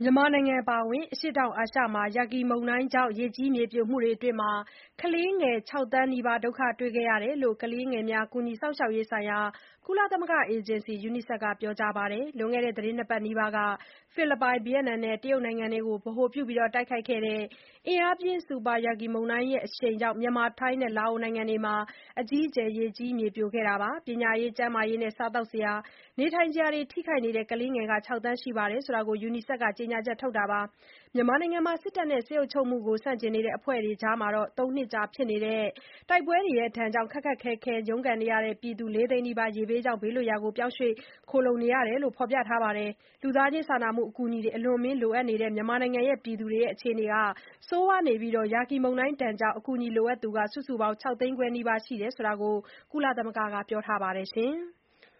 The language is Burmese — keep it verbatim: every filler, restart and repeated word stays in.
မြန်မာနိုင်ငံအပါအဝင် အရှေ့တောင်အာရှမှာ ယာဂီမုန်တိုင်းကြောင့် ရေကြီးမြေပြိုမှုတွေအတွင်း ကလေးငယ် ခြောက် သန်းနီးပါး ဒုက္ခတွေ့ခဲ့ရတယ်လို့ ကလေးငယ်များ ကူညီစောင့်ရှောက်ရေးဆိုင်ရာ ကုလသမဂ္ဂအေဂျင်စီ UNICEF ကပြောကြားပါတယ်။ လွန်ခဲ့တဲ့ သီတင်း နှစ်ပတ်နီးပါးက ဖိလစ်ပိုင်၊ ဗီယက်နမ်နဲ့ တရုတ်နိုင်ငံတို့ကို ဗဟိုပြုတိုက်ခတ်ခဲ့တဲ့ အင်အားပြင်း စူပါယာဂီမုန်တိုင်းအရှိန်ကြောင့် မြန်မာ၊ ထိုင်းနဲ့ လာအိုနိုင်ငံတွေမှာ အကြီးအကျယ် ရေကြီးမြေပြိုခဲ့တာပါ။ ပညာရေး၊ ကျန်းမာရေးနဲ့ စားသောက်စရာ နေထိုင်စရာတွေ ထိခိုက်နေတဲ့ ကလေးငယ် ခြောက် သန်းရှိတယ်လို့ UNICEF က ကြေညာချက်ထုတ်တာပါ။ မြန်မာနိုင်ငံမှာ စစ်တပ်နဲ့ စစ်အုပ်ချုပ်မှုကို ဆန့်ကျင်နေတဲ့ အဖွဲ့တွေကြား သုံးနှစ်ကြာဖြစ်နေတဲ့ တိုက်ပွဲတွေဒဏ်ကြောင့် ခက်ခက်ခဲခဲ ရုန်းကန်နေရတဲ့ ပြည်သူ လေးသိန်းနီးပါး ရေဘေးကြောင့် ဘေးလွတ်ရာ ပြောင်းရွှေ့ ခိုလှုံနေရတယ်လို့ ဖော်ပြထားပါတယ်။ လူသားချင်းစာနာမှု အကူအညီတွေ အလွန်အမင်း လိုအပ်နေတဲ့ မြန်မာနိုင်ငံရဲ့ ပြည်သူတွေရဲ့ အခြေအနေ ဆိုးဝါးနေပြီး ယာဂီမုန်တိုင်းဒဏ်ကြောင့် အကူအညီလိုအပ်သူ စုစုပေါင်း ခြောက် သိန်းခွဲနီးပါး ရှိတယ်လို့ ကုလသမဂ္ဂက ပြောထားပါတယ်။